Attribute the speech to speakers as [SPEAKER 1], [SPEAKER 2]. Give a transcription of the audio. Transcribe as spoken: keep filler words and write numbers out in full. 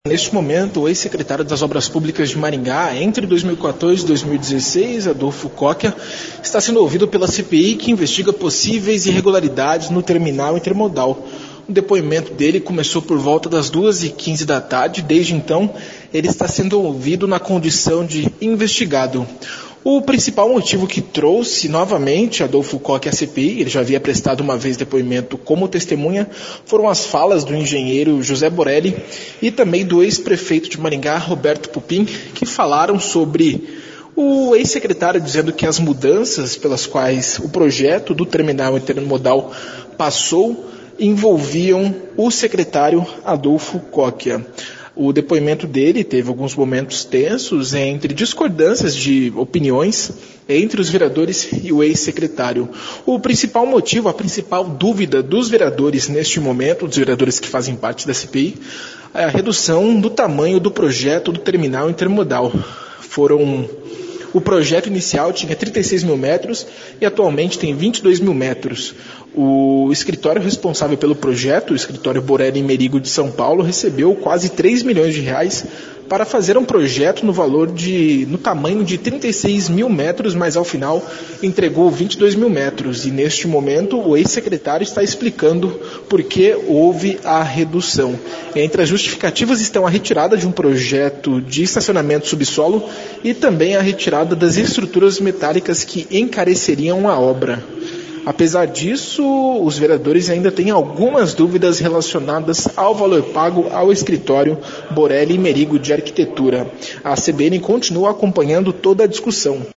[SPEAKER 1] Neste momento, o ex-secretário das Obras Públicas de Maringá, entre dois mil e quatorze e dois mil e dezesseis, Adolfo Cóquia, está sendo ouvido pela C P I que investiga possíveis irregularidades no terminal intermodal. O depoimento dele começou por volta das duas e quinze da tarde. Desde então, ele está sendo ouvido na condição de investigado. O principal motivo que trouxe novamente Adolfo Cóquia à C P I, ele já havia prestado uma vez depoimento como testemunha, foram as falas do engenheiro José Borelli e também do ex-prefeito de Maringá, Roberto Pupim, que falaram sobre o ex-secretário dizendo que as mudanças pelas quais o projeto do terminal intermodal passou envolviam o secretário Adolfo Cóquia. O depoimento dele teve alguns momentos tensos entre discordâncias de opiniões entre os vereadores e o ex-secretário. O principal motivo, a principal dúvida dos vereadores neste momento, dos vereadores que fazem parte da C P I, é a redução do tamanho do projeto do terminal intermodal. Foram... O projeto inicial tinha trinta e seis mil metros e atualmente tem vinte e dois mil metros. O escritório responsável pelo projeto, o escritório Borelli e Merigo de São Paulo, recebeu quase três milhões de reais para fazer um projeto no valor de, no tamanho de trinta e seis mil metros, mas ao final entregou vinte e dois mil metros. E neste momento o ex-secretário está explicando por que houve a redução. Entre as justificativas estão a retirada de um projeto de estacionamento subsolo e também a retirada das estruturas metálicas que encareceriam a obra. Apesar disso, os vereadores ainda têm algumas dúvidas relacionadas ao valor pago ao escritório Borelli e Merigo de Arquitetura. A C B N continua acompanhando toda a discussão.